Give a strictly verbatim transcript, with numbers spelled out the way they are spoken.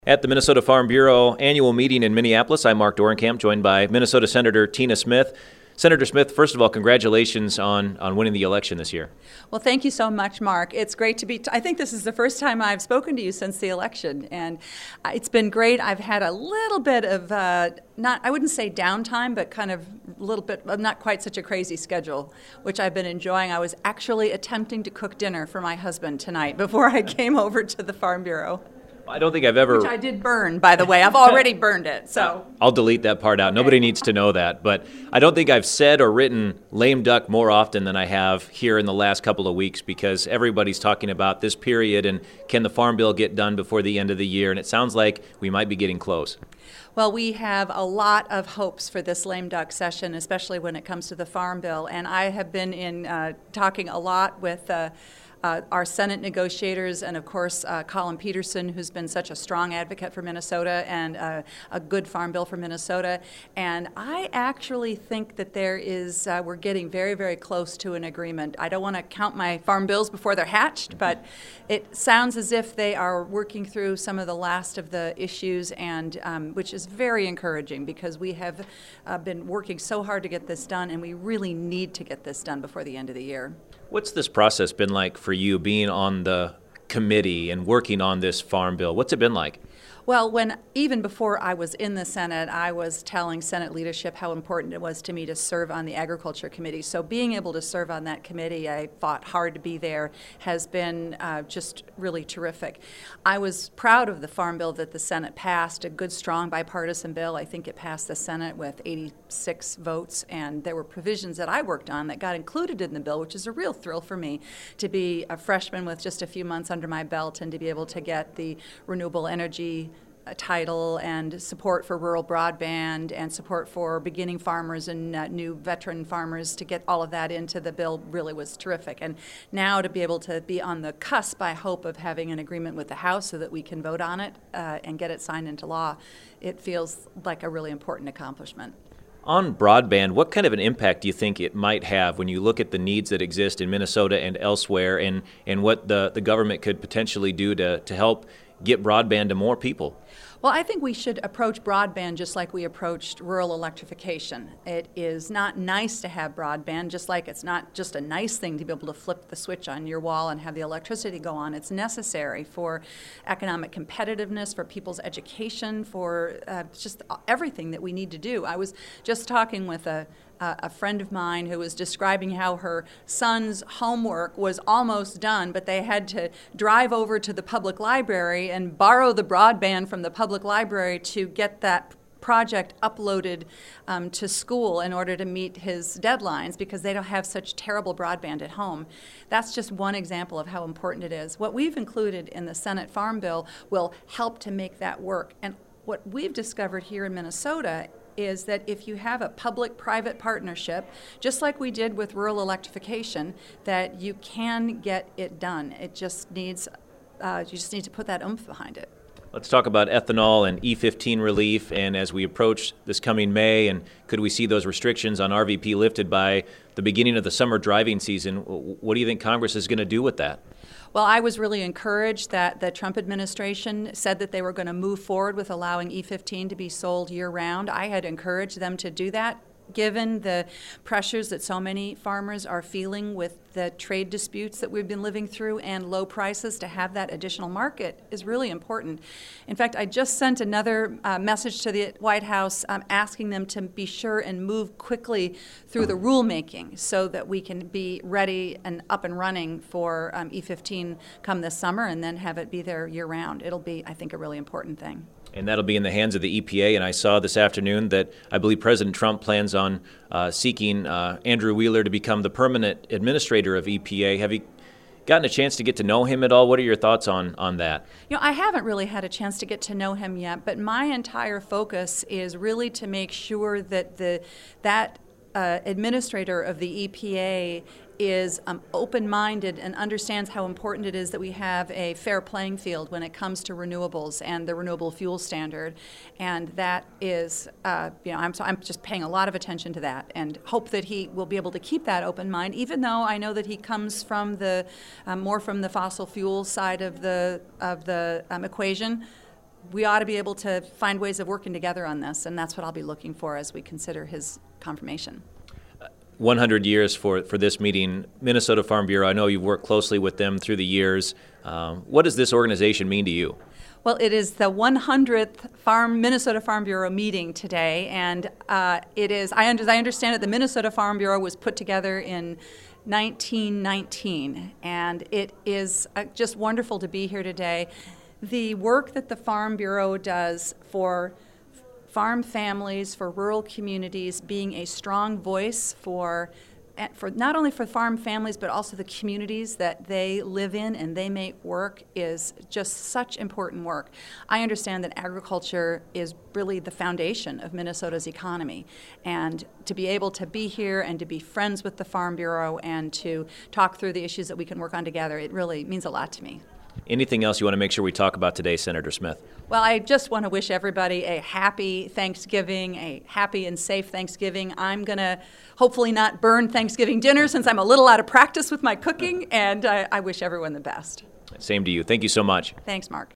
At the Minnesota Farm Bureau annual meeting in Minneapolis, I'm Mark Dorenkamp, joined by Minnesota Senator Tina Smith. Senator Smith, first of all, congratulations on, on winning the election this year. Well, thank you so much, Mark. It's great to be, t- I think this is the first time I've spoken to you since the election, and it's been great. I've had a little bit of, uh, not, I wouldn't say downtime, but kind of a little bit, of not quite such a crazy schedule, which I've been enjoying. I was actually attempting to cook dinner for my husband tonight before I came over to the Farm Bureau. I don't think I've ever... Which I did burn, by the way. I've already burned it, so... I'll delete that part out. Okay. Nobody needs to know that. But I don't think I've said or written lame duck more often than I have here in the last couple of weeks, because everybody's talking about this period and can the Farm Bill get done before the end of the year, and it sounds like we might be getting close. Well, we have a lot of hopes for this lame duck session, especially when it comes to the Farm Bill, and I have been in uh, talking a lot with... Uh, Uh, our Senate negotiators and, of course, uh, Collin Peterson, who's been such a strong advocate for Minnesota and uh, a good farm bill for Minnesota. And I actually think that there is, uh, we're getting very, very close to an agreement. I don't want to count my farm bills before they're hatched, but it sounds as if they are working through some of the last of the issues, and um, which is very encouraging, because we have uh, been working so hard to get this done, and we really need to get this done before the end of the year. What's this process been like for you, being on the committee and working on this farm bill? What's it been like? Well, when even before I was in the Senate, I was telling Senate leadership how important it was to me to serve on the Agriculture Committee. So being able to serve on that committee, I fought hard to be there, has been uh, just really terrific. I was proud of the Farm Bill that the Senate passed, a good, strong bipartisan bill. I think it passed the Senate with eighty-six votes, and there were provisions that I worked on that got included in the bill, which is a real thrill for me to be a freshman with just a few months under my belt and to be able to get the renewable energy title and support for rural broadband and support for beginning farmers and uh, new veteran farmers. To get all of that into the bill really was terrific. And now to be able to be on the cusp, I hope, of having an agreement with the House so that we can vote on it uh, and get it signed into law, it feels like a really important accomplishment. On broadband, what kind of an impact do you think it might have when you look at the needs that exist in Minnesota and elsewhere, and, and what the, the government could potentially do to, to help get broadband to more people? Well, I think we should approach broadband just like we approached rural electrification. It is not nice to have broadband, just like it's not just a nice thing to be able to flip the switch on your wall and have the electricity go on. It's necessary for economic competitiveness, for people's education, for uh, just everything that we need to do. I was just talking with a Uh, a friend of mine who was describing how her son's homework was almost done, but they had to drive over to the public library and borrow the broadband from the public library to get that project uploaded um, to school in order to meet his deadlines, because they don't have such terrible broadband at home. That's just one example of how important it is. What we've included in the Senate Farm Bill will help to make that work. And what we've discovered here in Minnesota is that if you have a public-private partnership, just like we did with rural electrification, that you can get it done. It just needs, uh, you just need to put that oomph behind it. Let's talk about ethanol and E fifteen relief, and as we approach this coming May, and could we see those restrictions on R V P lifted by the beginning of the summer driving season? What do you think Congress is going to do with that? Well, I was really encouraged that the Trump administration said that they were going to move forward with allowing E fifteen to be sold year-round. I had encouraged them to do that, given the pressures that so many farmers are feeling with the trade disputes that we've been living through and low prices. To have that additional market is really important. In fact, I just sent another uh, message to the White House um, asking them to be sure and move quickly through the rulemaking so that we can be ready and up and running for um, E fifteen come this summer, and then have it be there year-round. It'll be, I think, a really important thing. And that'll be in the hands of the E P A. And I saw this afternoon that I believe President Trump plans on uh, seeking uh, Andrew Wheeler to become the permanent administrator of E P A. Have you gotten a chance to get to know him at all? What are your thoughts on, on that? You know, I haven't really had a chance to get to know him yet, but my entire focus is really to make sure that the that uh, administrator of the E P A is um, open-minded and understands how important it is that we have a fair playing field when it comes to renewables and the renewable fuel standard. And that is, uh, you know, I'm, so I'm just paying a lot of attention to that, and hope that he will be able to keep that open mind, even though I know that he comes from the, um, more from the fossil fuel side of the, of the um, equation. we ought to be able to find ways of working together on this, and that's what I'll be looking for as we consider his confirmation. one hundred years for, for this meeting. Minnesota Farm Bureau, I know you've worked closely with them through the years. Um, what does this organization mean to you? Well, it is the one hundredth Farm Minnesota Farm Bureau meeting today, and uh, it is, I, under, I understand it, the Minnesota Farm Bureau was put together in nineteen nineteen, and it is uh, just wonderful to be here today. The work that the Farm Bureau does for farm families, for rural communities, being a strong voice for for not only for farm families but also the communities that they live in and they make work is just such important work. I understand that agriculture is really the foundation of Minnesota's economy, and to be able to be here and to be friends with the Farm Bureau and to talk through the issues that we can work on together, it really means a lot to me. Anything else you want to make sure we talk about today, Senator Smith? Well, I just want to wish everybody a happy Thanksgiving, a happy and safe Thanksgiving. I'm going to hopefully not burn Thanksgiving dinner since I'm a little out of practice with my cooking, and I, I wish everyone the best. Same to you. Thank you so much. Thanks, Mark.